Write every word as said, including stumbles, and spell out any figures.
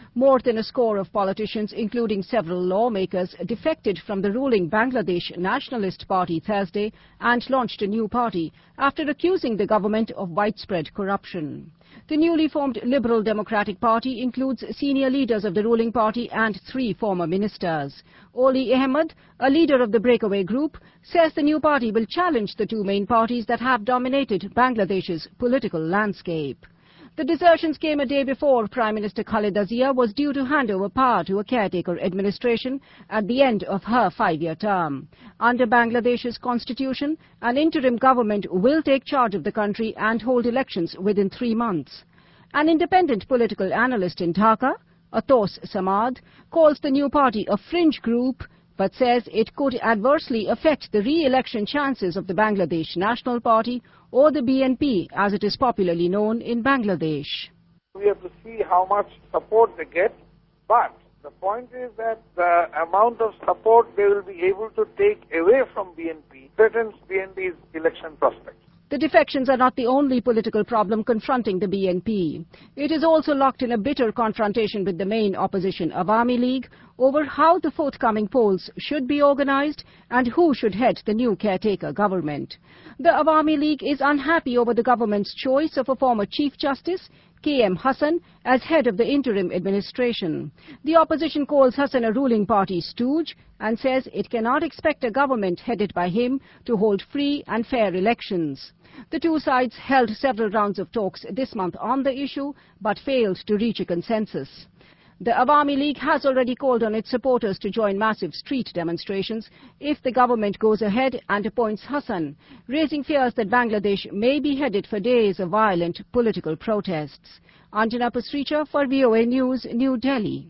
More than a score of politicians, including several lawmakers, defected from the ruling Bangladesh Nationalist Party Thursday and launched a new party after accusing the government of widespread corruption. The newly formed Liberal Democratic Party includes senior leaders of the ruling party and three former ministers. Oli Ahmed, a leader of the breakaway group, says the new party will challenge the two main parties that have dominated Bangladesh's political landscape. The desertions came a day before Prime Minister Khaleda Zia was due to hand over power to a caretaker administration at the end of her five-year term. Under Bangladesh's constitution, an interim government will take charge of the country and hold elections within three months. An independent political analyst in Dhaka, Atos Samad, calls the new party a fringe group, but says it could adversely affect the re-election chances of the Bangladesh National Party, or the B N P as it is popularly known in Bangladesh. We have to see how much support they get, but the point is that the amount of support they will be able to take away from B N P threatens B N P's election prospects. The defections are not the only political problem confronting the B N P. It is also locked in a bitter confrontation with the main opposition Awami League over how the forthcoming polls should be organized and who should head the new caretaker government. The Awami League is unhappy over the government's choice of a former Chief Justice, K M Hassan, as head of the interim administration. The opposition calls Hassan a ruling party stooge and says it cannot expect a government headed by him to hold free and fair elections. The two sides held several rounds of talks this month on the issue, but failed to reach a consensus. The Awami League has already called on its supporters to join massive street demonstrations if the government goes ahead and appoints Hassan, raising fears that Bangladesh may be headed for days of violent political protests. Anjana Pasricha for V O A News, New Delhi.